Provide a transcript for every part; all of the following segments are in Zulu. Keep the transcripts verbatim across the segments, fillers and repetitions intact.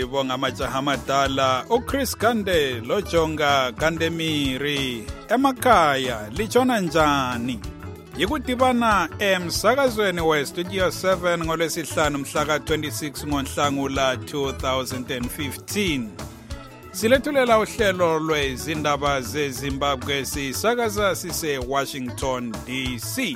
sibonga amajaha amadala uChris Gande loJonga Gandemiri emakhaya litshona njani yikudibana emsakazweni weStudio seven ngolwesihlanu mhla ka twenty-six ngoNhlangula two thousand fifteen. Silethulela uhlelo lwezindaba zeZimbabwe sisakaza sise Washington D C.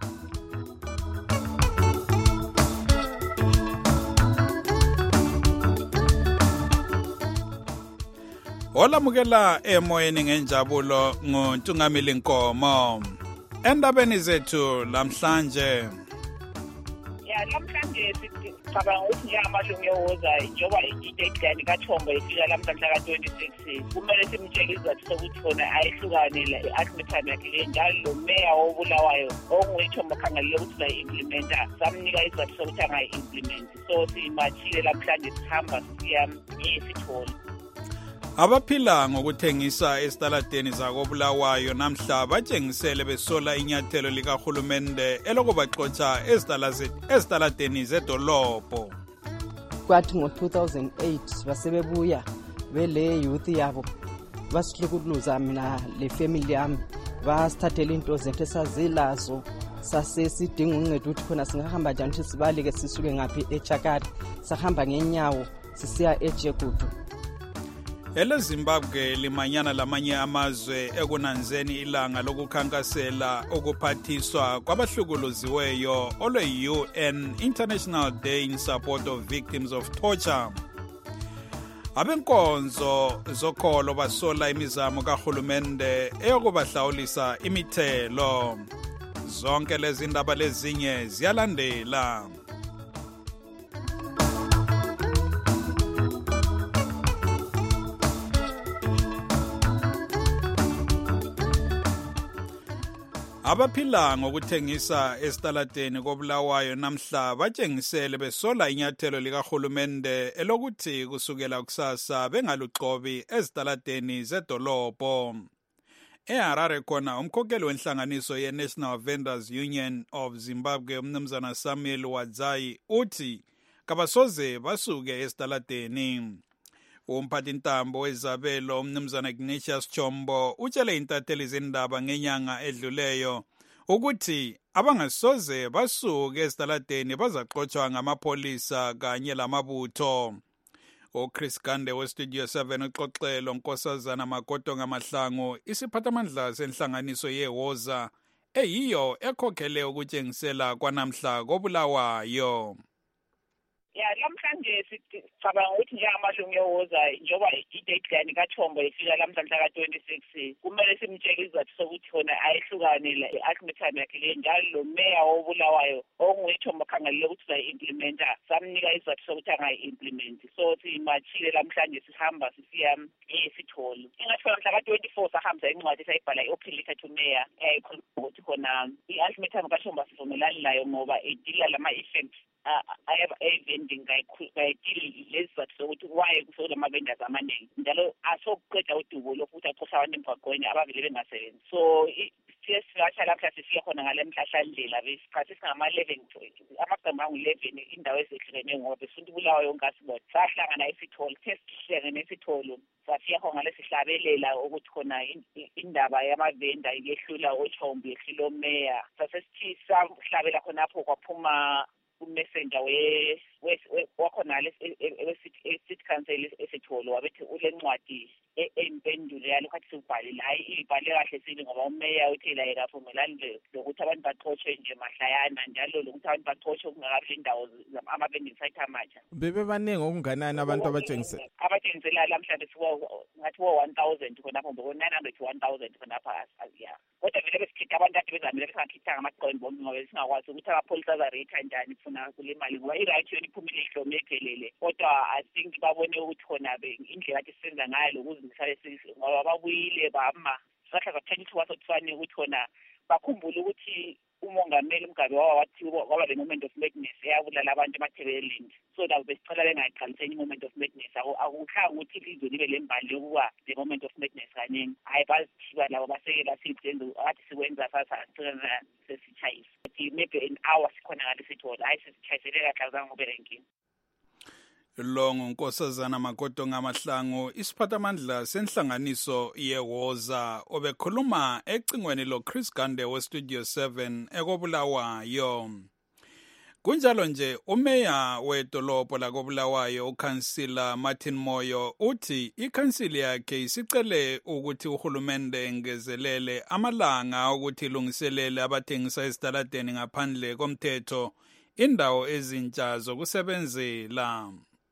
Olamukela emoyeni ngenjabulo nguNtungamili Nkomo. Endabeni zethu lamhlanje. Ya lamhlanje sicabanga ukuthi njengamalungu ewoza njengoba i-deadline kaThombo ifika lamhlanje ka twenty-six kumele simtshele izathu sokuthi khona ayehlukane le-ultimatum yakhe le njalo lo meya wobulawayo onguThombo khangelele ukuthi uzayi-implementa samnika izathu sokuthi angayi-implement so simachile lamhlanje sihamba siya esithole. Abaphila ngokuthengisa esitaladeni zakobulawayo namhla batshengisele besola inyathelo likahulumende elokubaxotsha esitaladeni zedolobho. Kwathi ngo two thousand eight basebebuya bele youth yabo basihlukuluza mina le family yami basithathela into zethu esazilazo sasesidinga uncedo ukuthi khona singahamba njani ukuthi sibaleke sisuke ngaphi eChakati sahamba ngenyawo sisiya eJegudu. Ele Zimbabwe limanyana lamanye amazwe ekunanzeni ilanga lokukhankasela ukuphathiswa kwabahlukuluziweyo olwe U N International Day in Support of Victims of Torture. Abenkonzo zokholo basola imizamo kahulumende eyokubahlawulisa imithelo. Zonke lezi ndaba lezinye ziyalandela. Abaphila ngokuthengisa esitaladeni kobulawayo namhla batshengisele besola inyathelo likahulumende elokuthi kusukela kusasa bengaluqobi ezitaladeni zedolobho. eHarare khona umkhokheli wenhlanganiso ye-National Vendors Union of Zimbabwe umnumzana Samuel Wadzai uthi kabasoze basuke esitaladeni. Umphathintambo wezabelo umnumzana Ignatius Chombo utshele intatheli zindaba ngenyanga edluleyo ukuthi abangasoze basuke esitaladeni bazaxotshwa ngamapolisa kanye lamabutho. uChris Gande weStudio seven uxoxelo Nkosazana Magodo ngamahlangu isiphathamandla senhlanganiso yeWoza eyiyo ekhokhele ukutshengisela kwanamhla kobulawayo. Ya lamhlanje sicabanga ukuthi njengamalungu ewoza njengoba i-deadline kaThombo ifika lamhlanje ka twenty-six kumele simtshele izathu sokuthi khona ayehlukane le-ultimatum yakhe le njalo lo meya wobulawayo onguThombo khangelele ukuthi uzayi-implementa samnika izathu sokuthi angayi-implement so simachile lamhlanje sihamba sisiya esithole. Ingathi mhla ka twenty-four sahamba incwadi esayibhala i-open letter to mayor eyayikhuluma ukuthi khona i-ultimatum kaThombo asivumelani nayo ngoba idila lama-effects ayevending kayidili lezizathu sokuthi waye kusola ama-vendors amaningi njalo asokuqeda udubo lokuthi axosha abantu emgwaqweni abavele bengasebenzi so siyesikatsha lapha sifika khona ngale mhlahlandlela besikhathi singama-eleven amagama angu-eleven indawo ezehlukeneyo ngoba befuna ubulawa yonke asibona sahlangana esithole sesihlangene esitholo safika khona ngale sihlabelela ukuthi khona indaba yamavenda yehlula oThombo yehlula omeya sasesithi sahlabela khonapho kwaphuma umessenger we wakhona le-city council esitholo wabethi ule ncwadi empendulo yalokho athi sibhalile hayi ibhale kahle sile ngoba umeya uthi la yekavumelani lokuthi abantu baxoshwe nje mahlayana njalo lokuthi abantu baxoshwe kungakabi indawo ama-vending site amatsha. Bebe baningi okunganani abantu abatshengisela abatshengisela lamhlanje ngathi wo one thousand khonapho ngo-nine hundred to one thousand khonapha ya kodwa vele besikhitha abantu ade bezamile besingakhithanga amaqondo bonke ngoba singakwazi ukuthi amapholisa azareyitha njani funa kule mali ngoba i-right yona iphumile ihlome egelele kodwa I think babone ukuthi khona indlela athi sisenza ngayo lokuzimisale ngoba babuyile bama sahla zathela ithuba sokufanele ukuthi khona bakhumbule ukuthi umongameli Mugabe wathi kwaba le moment of madness eyabulala abantu emathebeleni so nabo besicela bengayiqaliseni moment of madness akukhanga ukuthi ilizwe libe lembali yokuba the moment of madness kaningi hayi bazithiba labo basekela sizenze athi sikwenza sasa sesichayisa maybe an hour sikhona ngale sithola hayi sesichayisele kahle zangu berenking. lo ngunkosazana Makoto Ngamahlangu isiphathamandla senhlanganiso yewoza obekhuluma ecingweni lo Chris Gande we Studio seven ekobulawayo. Kunjalo nje umeya wedolobho lakobulawayo ukhansila Martin Moyo uthi ikhansili yakhe isicele ukuthi uhulumende engezelele amalanga ukuthi ilungiselele abathengisa esitaladeni ngaphandle komthetho indawo ezintsha zokusebenzela.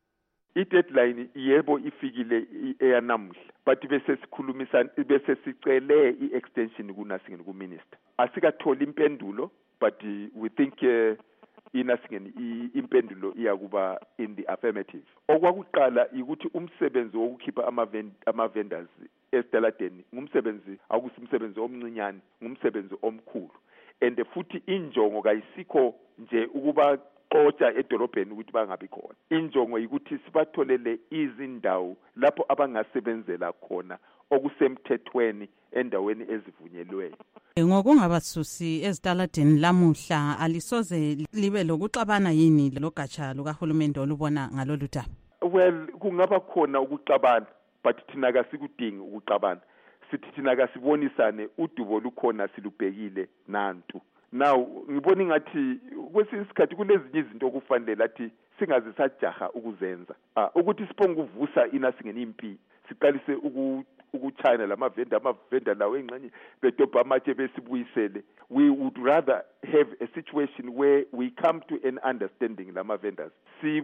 I-deadline yebo ifikile eyanamuhla but bese sikhulumisa bese sicele i-extension kunasingeni ku-minister. Asikatholi impendulo but we think uh, inasingeni impendulo iyakuba in the affirmative. Okwakuqala ukuthi umsebenzi wokukhipha ama-vendors esitaladeni ngumsebenzi akusimsebenzi omncinyane, ngumsebenzi omkhulu. And futhi injongo kayisikho nje ukuba xotsha edolobheni ukuthi bangabi khona. Injongo ukuthi sibatholele izindawo lapho abangasebenzela khona okusemthethweni endaweni ezivunyelweyo. Ngokungabasusi ezitaladeni lamuhla alisoze libe lokuxabana yini logatsha lukahulumende olubona ngalolu daba? Well, kungaba khona ukuxabana but thina kasikudingi ukuxabana. Sithi thina kasibonisane udubo lukhona silubhekile nantu. Now ngibona ngathi kwesinye isikhathi kulezinye izinto okufanele lathi singazisajaha ukuzenza. Ah ukuthi siphonga uvusa inasingeni impi siqalise uku ukuchina lamavenda amavenda lawo engxenye bedobha amatshe besibuyisele. We would rather have a situation where we come to an understanding lama vendors.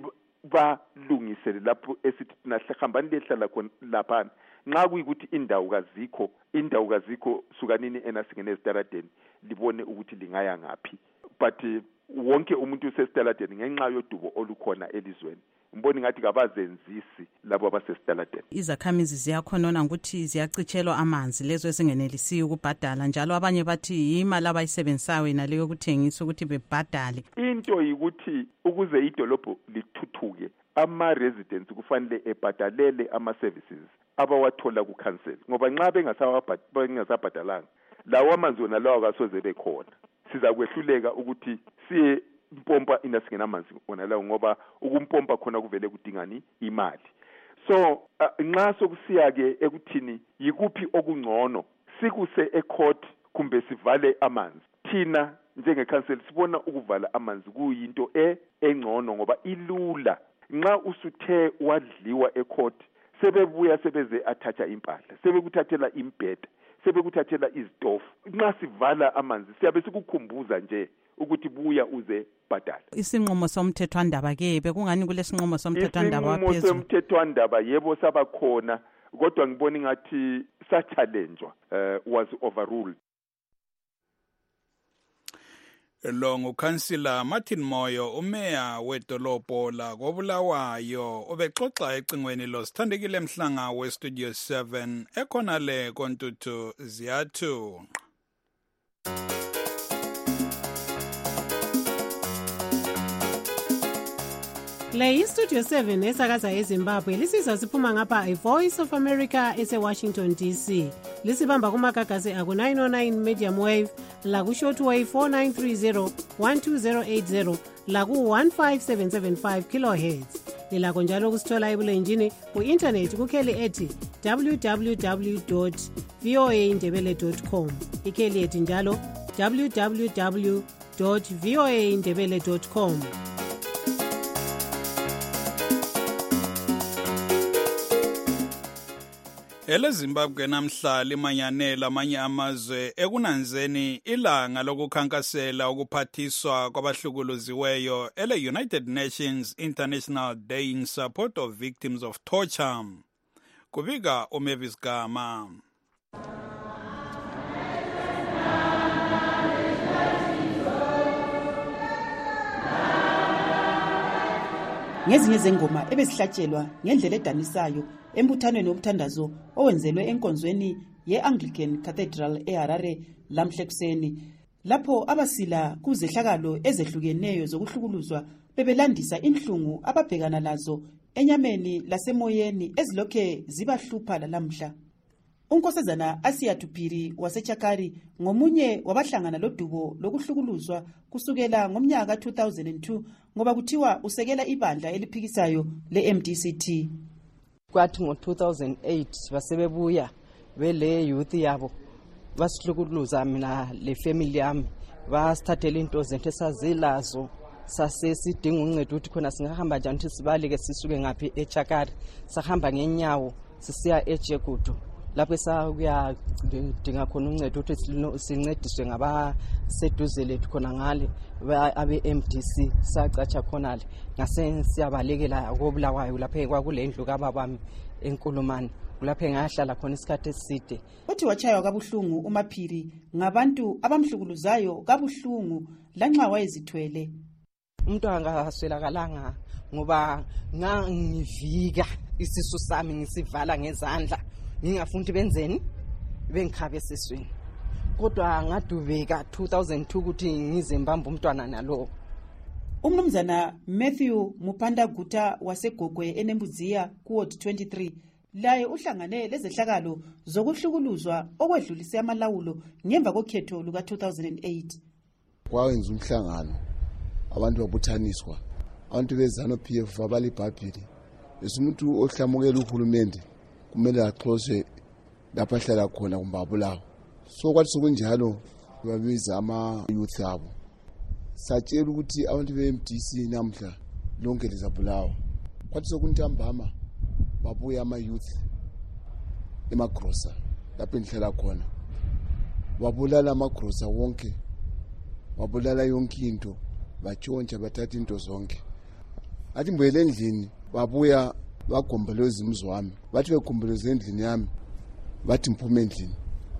Siba lungisele lapho esithi nahlahambani lehlala khona lapha. Nxa kuyikuthi indawo kazikho indawo kazikho sukanini enasingene esitaladeni libone ukuthi lingaya ngaphi. But uh, wonke umuntu usesitaladeni ngenxa yodubo olukhona elizweni. Mboni ngathi kabazenzisi labo abasesitaladeni. Izakhamizi ziyakhonona ukuthi ziyacitshelwa amanzi lezo esingenelisiyo ukubhadala njalo abanye bathi imali abayisebenzisayo naleyo ukuthengisa ukuthi bebhadale. Into yikuthi ukuze idolobho lithuthuke ama residents kufanele ebhadalele ama services abawathola ku council ngoba nxa bengasabhadalanga lawo amanzi wona lawo akasoze bekhona. Siza kwehluleka ukuthi siye impompa inasingena amanzi wona lawo ngoba ukumpompa khona kuvele kudingani imali. So uh, nxa sokusiya ke ekuthini yikuphi okungcono sikuse ecourt kumbe sivale amanzi. Thina njenge council sibona ukuvala amanzi kuyinto e engcono ngoba ilula. Nxa usuthe wadliwa ecourt sebebuya sebeze athatha impahla sebekuthathela imbheda sebekuthathela izitofu. Nxa sivala amanzi siyabe sikukhumbuza nje ukuthi buya uze bhadala. Isinqumo somthethwandaba ke bekungani kulesinqumo somthethwandaba waphezulu? Isinqumo somthethwandaba yebo sabakhona kodwa ngibona ngathi sa challengewa uh, was overruled. Lo ngukhansila Martin Moyo umeya wedolobho lakobulawayo obexoxa ecingweni lo Sithandekile Mhlanga we Studio seven ekhona le koNtuthu Ziyathu. Le Studio seven esakaza eZimbabwe lisizwa siphuma ngapha iVoice of America ese Washington D C. Lisibamba kumagagasi aku nine oh nine medium wave la ku shortwave four nine three zero one two zero eight zero la ku one five seven seven five kilohertz. Lilakho njalo kusithola ebulenjini ku internet kukheli ethi w w w dot voa ndebele dot com. Ikheli ethi njalo w w w dot voa ndebele dot com. Ele Zimbabwe namhla limanyanela amanye amazwe ekunanzeni ilanga lokukhankasela ukuphathiswa kwabahlukuluziweyo ele United Nations International Day in Support of Victims of Torture. Kubika uMavis Gama. Ngezinye zengoma ebezihlatshelwa ngendlela edanisayo embuthanweni womthandazo owenzelwe enkonzweni ye-Anglican Cathedral eHarare lamhle kuseni lapho abasila kuzehlakalo ezehlukeneyo zokuhlukuluzwa bebelandisa inhlungu ababhekana lazo enyameni lasemoyeni ezilokhe zibahlupha lalamhla. unkosazana Asiyatu Phiri waseChakari ngomunye wabahlangana lodubo lokuhlukuluzwa kusukela ngomnyaka two thousand two ngoba kuthiwa usekela ibandla eliphikisayo le-M D C T. Kwathi ngo two thousand eight basebebuya bele youth yabo basihlukuluza mina le family yami basithathela into zethu esazilazo sase sidinga uncedo ukuthi khona singahamba njani ukuthi sibaleke sisuke ngapi eChakari sahamba ngenyawo sisiya eJegudu lapho esakuya dinga khona uncedo ukuthi sincediswe ngaba seduze lethu khona ngale abe M D C sacatsha khona le ngase siyabalekela kobulawayo lapha kwakulendlu kababami enkulumani kulapho engahlala khona isikhathi eside. Uthi wachaywa kabuhlungu uMaphiri ngabantu abamhlukuluzayo kabuhlungu lanxa wayezithwele. Umuntu angaswelakalanga ngoba ngangivika isisu sami ngisivala ngezandla ngingafundi benzeni bengikhabe sesweni kodwa ngadubeka two thousand two ukuthi ngize mbamba umntwana nalo. Umnumzana Matthew Mupanda Guta wasegogwe eNembuziya kuward twenty-three laye uhlangane lezehlakalo zokuhlukuluzwa okwedlulise amalawulo ngemva kokhetho luka two thousand eight. Kwawenza umhlangano abantu babuthaniswa abantu bezano P F abali Bhabhili esumuntu ohlamukela uhulumende kumele axoxe lapha ahlala khona kumbabulawo. So kwathi sokunjalo babiza ama youth abo satshela ukuthi abantu be-M D C namhla lonke lizabulawa. Kwathi sokuntambama babuya ama youth emagrosa lapho enhlala khona babulala amagrosa wonke babulala yonke into batshontsha bathatha into zonke. Athi mbuyele endlini babuya bagomboloza imizwa wami bathi begomboloza endlini yami bathi mphume endlini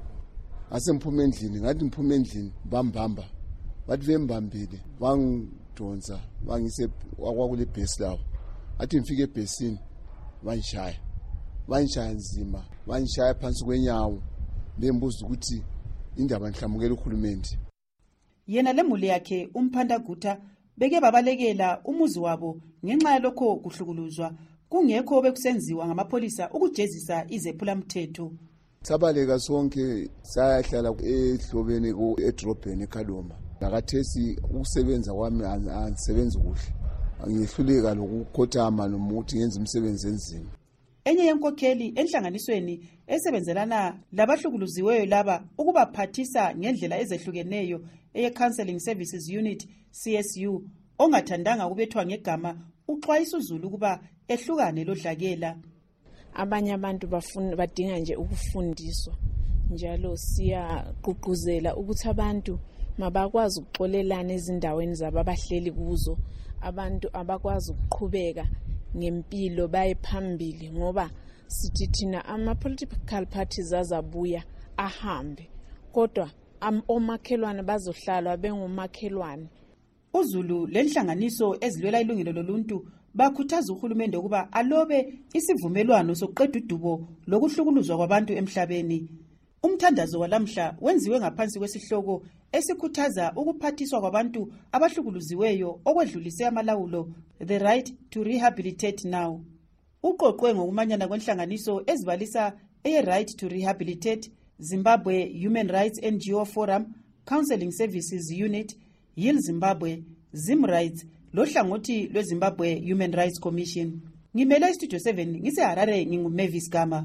ase mphume endlini ngathi mphume endlini bambamba bathi bembambile bangidonsa bangise kwakule base lawo athi ngifike ebhesini banshaya banshaya nzima banshaya phansi kwenyawo bembuza ukuthi indaba nhlamukela uhulumende. Yena lemuli yakhe uMphanda Guta beke babalekela umuzi wabo ngenxa yalokho kuhlukuluzwa kungekho bekusenziwa ngamapolisa ukujezisa izephula mthetho. Sabaleka sonke sayahlala ehlobeni ku edrobheni eKhaloma. Nakathesi ukusebenza kwami angisebenzi kuhle. Angihluleka lokukhothama nomuthi ngenza umsebenzi enzima. Enye yenkokheli enhlanganisweni esebenzelana labahlukuluziweyo laba ukubaphathisa ngendlela ezehlukeneyo eye Counseling Services Unit C S U ongathandanga kubethwa ngegama uxwayisa uZulu kuba ehlukane lodlakela. Abanye abantu bafuna badinga nje ukufundiswa njalo siyaqhuquzela ukuthi abantu mabakwazi ukuxolelana ezindaweni zababahleli kuzo abantu abakwazi ukuqhubeka ngempilo baye phambili ngoba sithi thina ama political parties azabuya ahambe kodwa omakhelwane bazohlala bengomakhelwane. uZulu lenhlanganiso ezilwela ilungelo loluntu bakhuthaza uhulumende ukuba alobe isivumelwano sokuqeda udubo lokuhlukuluzwa kwabantu emhlabeni. Umthandazo walamhla wenziwe ngaphansi kwesihloko esikhuthaza ukuphathiswa kwabantu abahlukuluziweyo okwedlulise amalawulo, the right to rehabilitate now. Uqoqwe ngokumanyana kwenhlanganiso ezibalisa eye right to rehabilitate, Zimbabwe Human Rights N G O Forum, Counseling Services Unit, Heal Zimbabwe, Zim Rights, lohlangothi lweZimbabwe Human Rights Commission. Ngimele Studio seven ngise Harare nginguMavis Gama.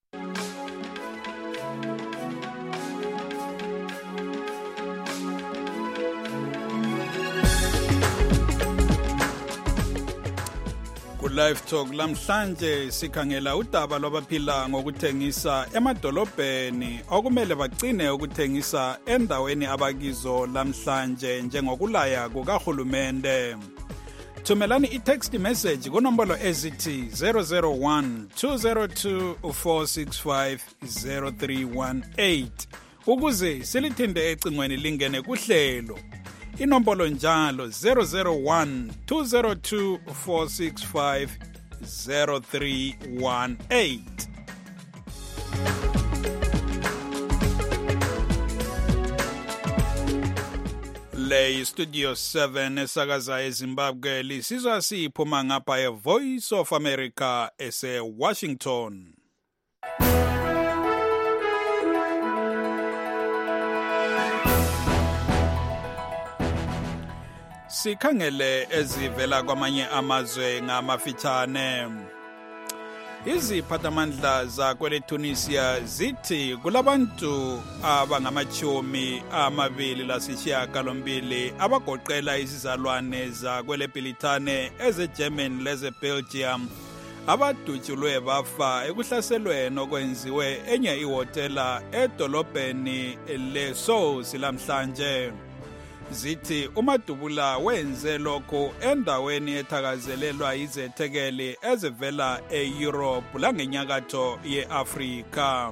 Live Talk lamhlanje sikhangela udaba lwabaphila ngokuthengisa emadolobheni okumele bagcine ukuthengisa endaweni abakizo lamhlanje njengokulaya kukahulumende. Thumelani i-text message kunombolo ezithi zero zero one two zero two four six five zero three one eight ukuze silithinde ecingweni lingene kuhlelo. Inombolo njalo zero zero one two zero two four six five zero three one eight. Le Studio seven esakaza eZimbabwe lisizwa siphuma ngapha e-Voice of America ese Washington. Sikhangele ezivela kwamanye amazwe ngamafitshane. Iziphathamandla zakwele Tunisia zithi kulabantu abangamachumi amabili lasishiyagalombili abagoqela izizalwane zakwele Britane eze-German leze-Belgium abadutshulwe bafa ekuhlaselweni okwenziwe enye ihotela edolobheni leSousse lamhlanje. Zithi uMadubula wenze lokho endaweni ethakazelelwa izethekeli ezivela e-Europe langenyakatho ye-Afrika.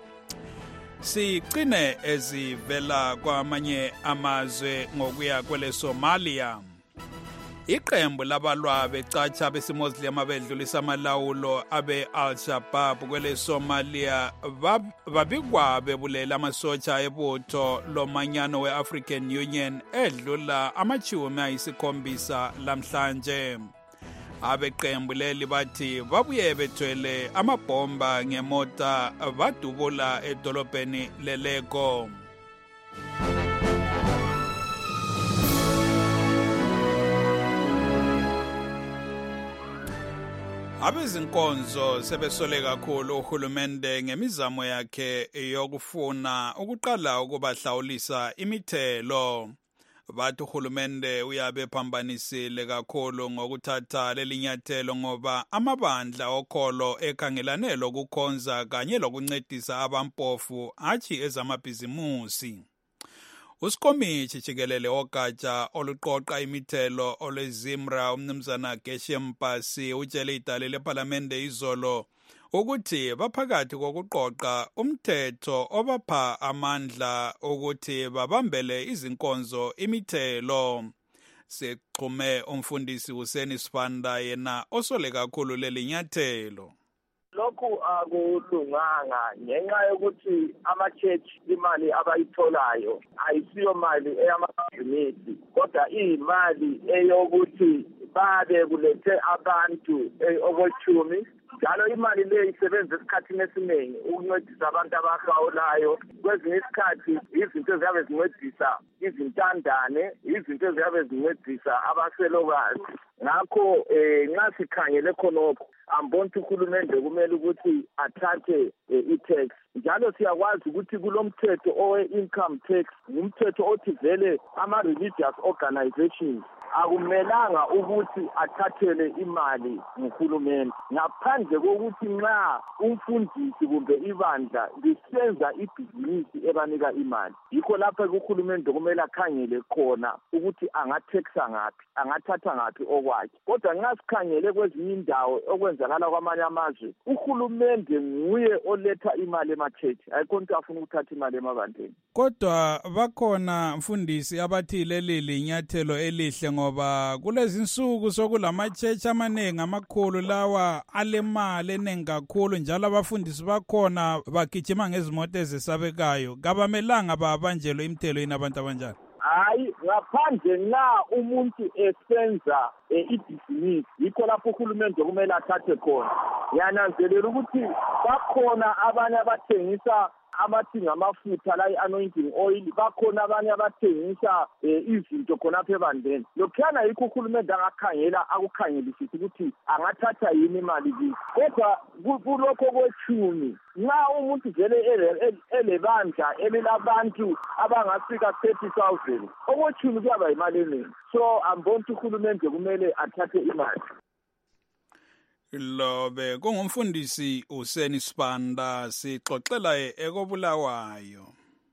Siqine ezivela kwamanye amazwe ngokuya kwele Somalia. Iqembu labalwa becatsha besimozilem abedlulisa amalawulo abe Al-Shabaab kwele Somalia babikwa bebulela amasotsha ebutho lomanyano we-African Union edlula amachumi ayisikhombisa lamhlanje. Abeqembu leli bathi babuye bethwele amabhomba ngemota badubula edolobheni leleko. Abezinkonzo sebesole kakhulu uhulumende ngemizamo yakhe yokufuna ukuqala ukubahlawulisa imithelo. Bathi uhulumende uyabe phambanisile kakhulu ngokuthatha lelinyathelo ngoba amabandla okholo ekhangelane lokukhonza kanye lokuncedisa abampofu athi ezamabhizimusi. Usikomithi jikelele ogatsha oluqoqa imithelo olwezimra umnumzana Geshem Mpasi utshele idale leParlamente izolo ukuthi baphakathi kokuqoqa umthetho obapha amandla ukuthi babambele izinkonzo imithelo. Sexhume umfundisi Hussein Sibanda yena osole kakhulu lelinyathelo. Lokhu akulunganga ngenxa yokuthi ama-church imali abayitholayo ayisiyo mali eyamabhizinisi kodwa iyimali eyokuthi babe kulethe abantu okwechumi njalo imali le isebenza esikhathini esiningi ukuncedisa abantu abahawulayo. Kwezinye isikhathi izinto eziyabe zincedisa izintandane, izinto eziyabe zincedisa abaselokazi. Ngakho nxa sikhangele khonokho ambona ukuthi uhulumende kumele ukuthi athathe i-tax. Njalo siyakwazi ukuthi kulomthetho owe-income tax ngumthetho othi vele ama-religious organizations akumelanga ukuthi athathele imali nguhulumende ngaphandle kokuthi nxa umfundisi kumbe ibandla lisenza ibhizinisi ebanika imali. Yikho lapha uhulumende kumele akhangele khona ukuthi angatheksa ngaphi, angathatha ngaphi okwakhe. Kodwa nxa sikhangele kwezinye indawo okwenzakala kwamanye amazwe, uhulumende nguye oletha imali emachechi, ayikho umuntu afuna ukuthatha imali emabandleni. Kodwa bakhona mfundisi abathi leli linyathelo elihle ngoba kulezi nsuku sokulamachechi amanengi amakhulu lawa alemali eningi kakhulu njalo abafundisi bakhona bagijima ngezimoto ezisabekayo. Kabamelanga babanjelwe imithelo yini abantu abanjalo? Hayi, ngaphandle nxa umuntu esenza ibhizinisi yikho lapho uhulumende kumele athathe khona. Yananzelela ukuthi bakhona abanye abathengisa amathi ngamafutha la i-anointing oil, bakhona abanye abathengisa izinto khonapha ebandleni. Lokhuyana yikho uhulumende angakhangela akukhangelisisa ukuthi angathatha yini imali kithi. Kodwa kulokho kwechumi nxa umuntu vele elebandla elilabantu abangafika thirty thousand okwechumi kuyaba yimali eningi. So ambona ukuthi uhulumende kumele athathe imali. Lobe kungumfundisi Hussein Sibanda sixoxela ekobulawayo.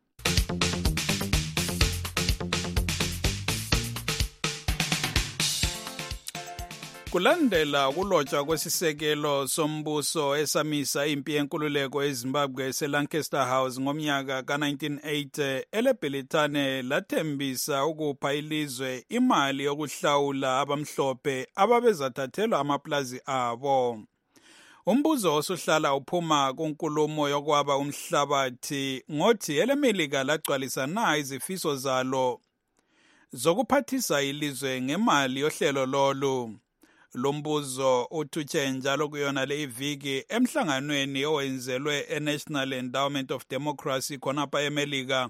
Kulandela ukulotshwa kwesisekelo sombuso esamisa impi yenkululeko eZimbabwe eLancaster House ngomnyaka ka nineteen eighty, eleBritane lathembisa ukupha ilizwe imali yokuhlawula abamhlophe ababezathathelwa amaplazi abo. Umbuzo osuhlala uphuma kunkulumo yokwaba umhlabathi ngothi eleMelika lagcwalisa na izifiso zalo zokuphathisa ilizwe ngemali yohlelo lolu. Lombuzo uthutshe njalo kuyona le iviki emhlanganweni owenzelwe eNational Endowment of Democracy khonapha eMelika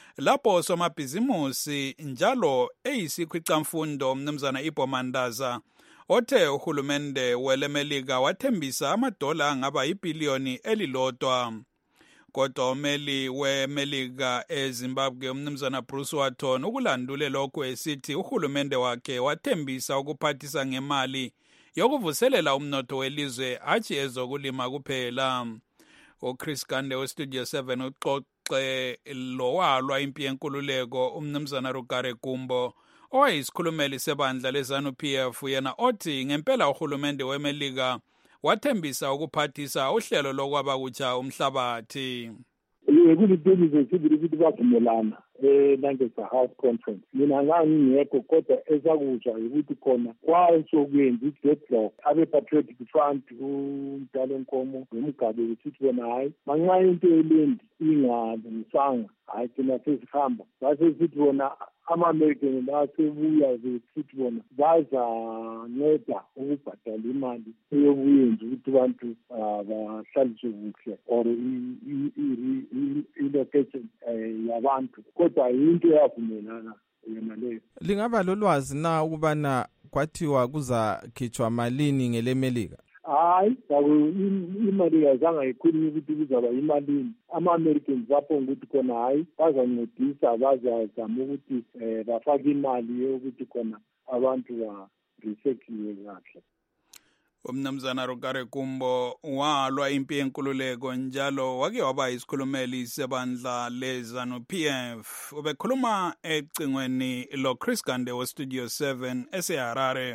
lapho somabhizimusi njalo eyisikhwicamfundo mnumzana Ibo Mandaza othe uhulumende welemelika wathembisa amadola angaba ibhiliyoni elilodwa. Kodwa umeli wemelika eZimbabwe umnumzana Bruce Watton ukulandule lokho esithi uhulumende wakhe wathembisa ukuphathisa ngemali yokuvuselela umnotho welizwe hatshi ezokulima kuphela. uChris Gande weStudio seven uxoxe lowalwa impi yenkululeko umnumzana Rugare Gumbo owayisikhulumeli sebandla leZANU-P F yena othi ngempela uhulumende wemelika wathembisa ukuphathisa uhlelo lokwaba kutsha umhlabathi. Kuliphelile sibili ukuthi bavumelana eNangesa House Conference. Mina ngangingekho kodwa esakuzwa ukuthi khona kwasokwenza i-deadlock abe-Patriotic Front uMdalo Nkomo noMgabe ukuthi bona hayi manxa into elendi ingalungisanga hayi thina sesihamba base sithi bona ama-American basebuya besithi bona bazanceda ukubhadala imali eyokuyenza ukuthi abantu bahlaliswe kuhle or i-location yabantu kodwa into yavumelana yona leyo. Lingaba lolwazi na ukubana kwathiwa kuzakhitshwa malini ngelemelika? Hayi, imali yazanga ikhuluma ukuthi kuzaba imalini. Ama-Americans baphonga ukuthi khona hayi bazancedisa bazazama ukuthi bafake imali yokuthi khona abantu ba-recycliwe kahle. Umnumzana Rugare Gumbo walwa impi yenkululeko njalo wake waba isikhulumeli sebandla leZANU-P F. Ubekhuluma ecingweni lo Chris Gande weStudio seven eseHarare.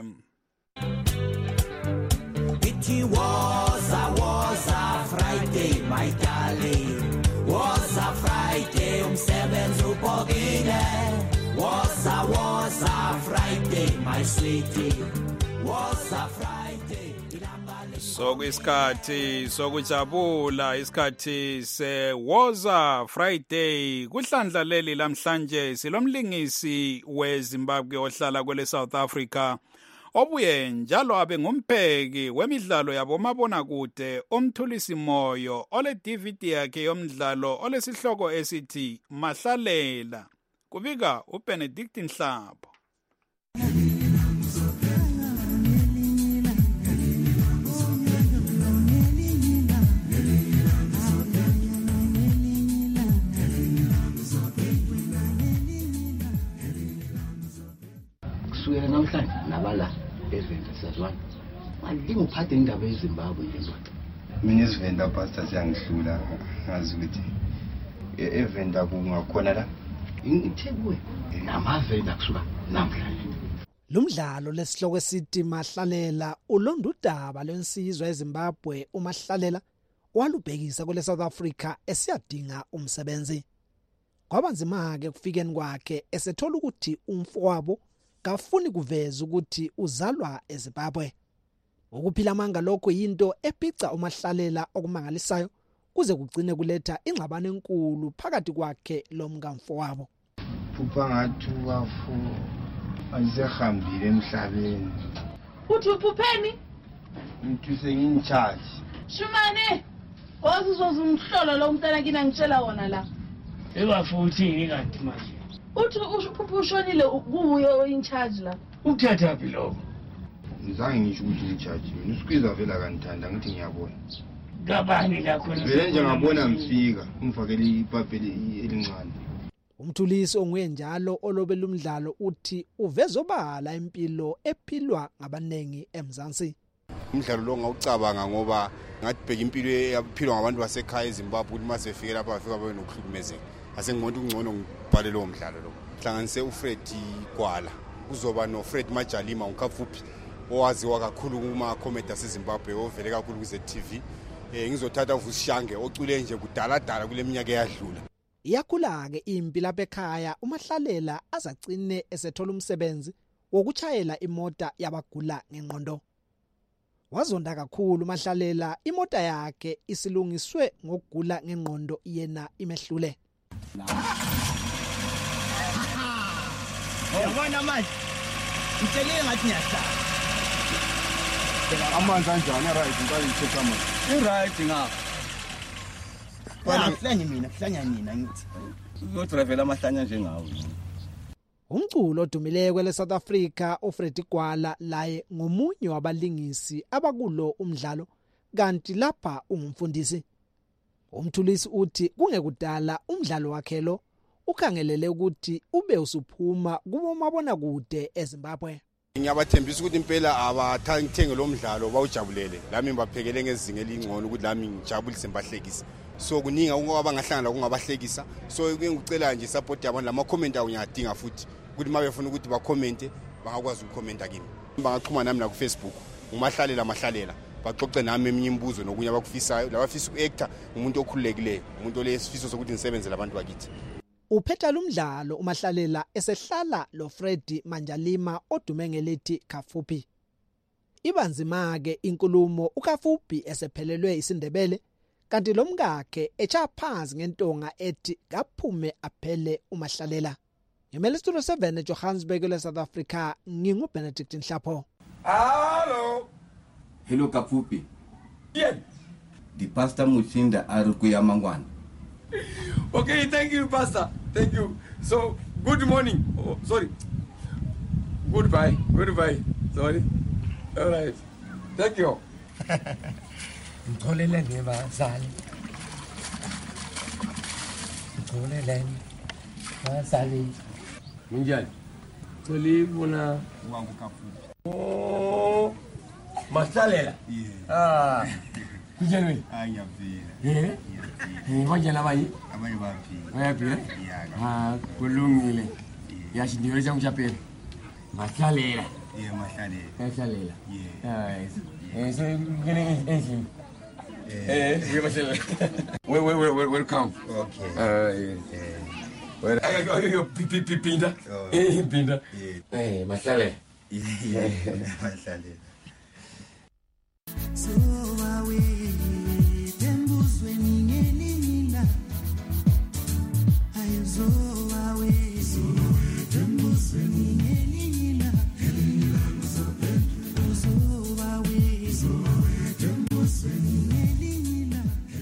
It was a was a Friday, my darling. Was a Friday, umsebenzi ubhokile. Was a was a Friday, my sweetie. Was a Friday. Sokuyisikhathi sokujabula isikhathi se Woza Friday kuhlandla leli lamhlanje silomlingisi weZimbabwe ohlala kwele South Africa obuye njalo abe ngumpheki wemidlalo yabomabona kude omthulisi moyo ole D V D yakhe yomdlalo olesihloko esithi Mahlalela kubika uBenedict Nhlapho. Kusukela namhlanje nabala evenda sazwana manje ngiphathe indaba eZimbabwe nje ndoda. Mina isivenda pastor siyangihlula ngazi ukuthi evenda kungakhona la ngithekwe namavenda kusuka namhlanje. Lumdlalo lesihloko esithi Mahlalela ulonda udaba lwensizwa eZimbabwe uMahlalela walubhekisa kule South Africa esiyadinga umsebenzi. Kwabanzima ke kufikeni kwakhe esethola ukuthi umfowabo kafuni kuveza ukuthi uzalwa eZimbabwe. Ukuphila amanga lokho yinto ephica uMahlalela okumangalisayo kuze kugcine kuletha ingxabano enkulu phakathi kwakhe lomkamfowabo. Phupha ngathi wafu azihambile emhlabeni. Uthi uphupheni? Ngithi sengicharge. Shumane, wasizwa umhlolo lo umntana kina ngitshela wona la. Ebafuthi ngikade manje. Uthi uphupha ushonile kuyo in charge la. Ukuthatha phi lokho? Ngizange ngisho ukuthi ngicharge. Mina usikiza vela kanithanda ngithi ngiyabona. Kabani la khona? Vele nje ngabona ngifika ngifakele ipapeli elincane. Umthulisi onguye njalo olobela umdlalo uthi uvezobala impilo ephilwa ngabanengi eMzansi. Umdlalo lo ngawucabanga ngoba ngathi bheka impilo eyaphilwa ngabantu basekhaya eZimbabwe ukuthi mase fike lapha bafika babe nokuhlukumezeka. Ase ngibona ungcono ngibhale lo mdlalo lo. Hlanganise uFred Gwala kuzoba noFred Majalima unkafuphi owaziwa kakhulu kuma comedy aseZimbabwe ovele kakhulu kuze T V. Eh ngizothatha uVusishange ocule nje kudala dala kule minyaka eyadlula. Iyakhula ke impi lapha ekhaya uMahlalela azacine esethola umsebenzi wokuchayela imota yabagula ngengqondo. Wazonda kakhulu uMahlalela imota yakhe isilungiswe ngokugula ngengqondo yena imehlule. Yabona manje ngitshele ngathi ngiyahlala. Amanzi anjani right ngicela ngithethe amanzi. I right ngapha. wena mhlanye mina mhlanya nina ngithi uyodrivela amahlanya njengawe. Umculo odumileko kwele South Africa uFreddy Gwala laye ngomunye wabalingisi abakulo umdlalo kanti lapha ungumfundisi. Umthulisi uthi kungekudala umdlalo wakhe lo ukhangelele ukuthi ube usuphuma kubo mabona kude eZimbabwe. Ngiyabathembisa ukuthi impela abathenge lo mdlalo bawujabulele. Lami ngibaphekele ngezinga elingcono ukuthi lami ngijabulise mbahlekisa. So kuninga ungabahlangana kungabahlekisa. So ngicela nje support yabantu lama comment awu ngiyadinga futhi ukuthi mabe befuna ukuthi ba comment bangakwazi ukukhomenta kimi. Bangaxhuma nami la ku Facebook. Ngumahlalela amahlalela. Baxoxe nami eminye imibuzo nokunye abakufisayo. Labafisa uactor umuntu okhululekileyo, umuntu olesifiso sokuthi nisebenze labantu bakithi. Uphetha lumdlalo umahlalela esehlala lo Freddy Manjalima odume ngelithi Kafuphi. Ibanzima ke inkulumo uKafuphi esephelelwe isindebele kanti lo mkakhe echa phansi ngentonga ethi kaphume aphele umahlalela. Yemele Studio seven eJohannesburg le South Africa ngingu Benedict Nhlapho. Hello. Hello Kafuphi. Yeah. The pastor Muthinda ari kuyamangwana. Okay, thank you, Pastor. Thank you. So, good morning. Oh, sorry. Goodbye. Goodbye. Sorry. All right. Thank you. Ngitholele ngebazali. Ngitholele bazali. Minjani? Tolibona wangu Kafuphi. Oh. Masalela. Yeah. Ah. Kujeni? Ayavila. Eh? Eh, wajana bayi? Abayi bapi. Bapi? Yeah. Ah, kulungile. Yashi ndiyo changu chapela. Masalela. Yeah, masalela. Masalela. Yeah. Ah, eh, so ngene enzi. Eh, we masalela. We we we welcome. Okay. Ah, yeah. Well, I go pipi pinda. Eh, pinda. Eh, masalela. Yeah, masalela. So awe tembuzwe ningelinila ayizo awe so tembuzwe ningelinila so awe so tembuzwe ningelinila.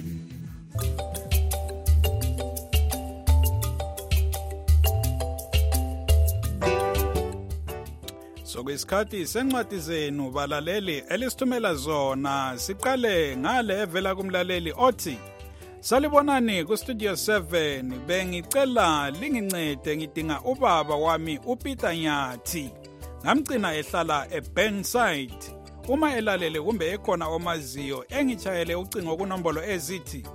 Sokwesikhathi sencwadi zenu balaleli elisithumela zona siqale ngale evela kumlaleli othi salibonani ku Studio seven bengicela lingincede ngidinga ubaba wami uPeter Nyathi ngamgcina ehlala eBurnside uma elalele kumbe ekhona omaziyo engichayele ucingo kunombolo ezithi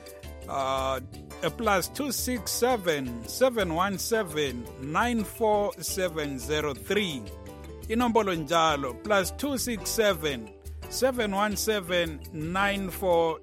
uh plus two six seven seven one seven nine four seven zero three inombolo njalo plus two six seven seven one seven nine four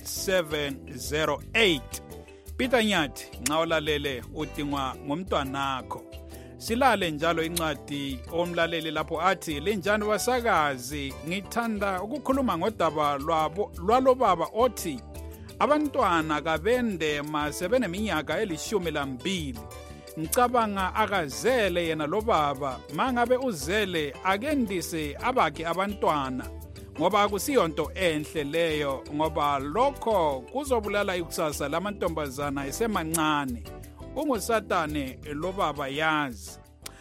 seven zero eight. Peter Nyathi nxa ulalele udingwa ngumntwanakho. Silale njalo incwadi omlaleli lapho athi linjani wasakazi ngithanda ukukhuluma ngodaba lwabo lwalo baba othi abantwana kabende masebeneminyaka elishumi lambili. Ngicabanga akazele yena lo baba mangabe uzele akendise abakhe abantwana ngoba akusiyonto enhle leyo ngoba lokho kuzobulala ikusasa lamantombazana esemancane ungusatane lo baba yazi.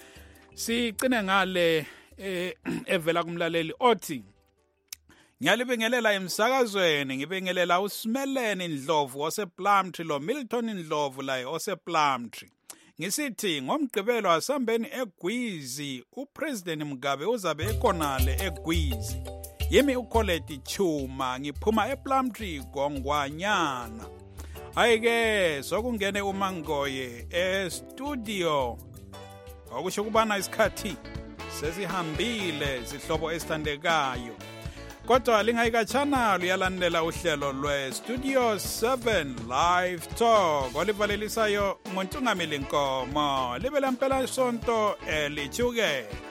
Sicine ngale eh, evela kumlaleli othi ngiyalibingelela emsakazweni ngibingelela uSimelene Ndlovu osePlumtree lo Milton Ndlovu laye osePlumtree. Ngisithi ngomgqibelo asambeni eGwizi uPresident Mugabe uzabe ekonale eGwizi. Yimi uColette Chuma ngiphuma ePlumtree Gongwanyana. Ayike sokungene uMangoye estudio. Okusho kubana isikhathi sesihambile sihlobo esithandekayo. Kodwa lingayikachana luyalandela uhlelo lwe Studio seven Live Talk olivalelisayo ngontungameli Nkomo libe lempela sonto elichukela.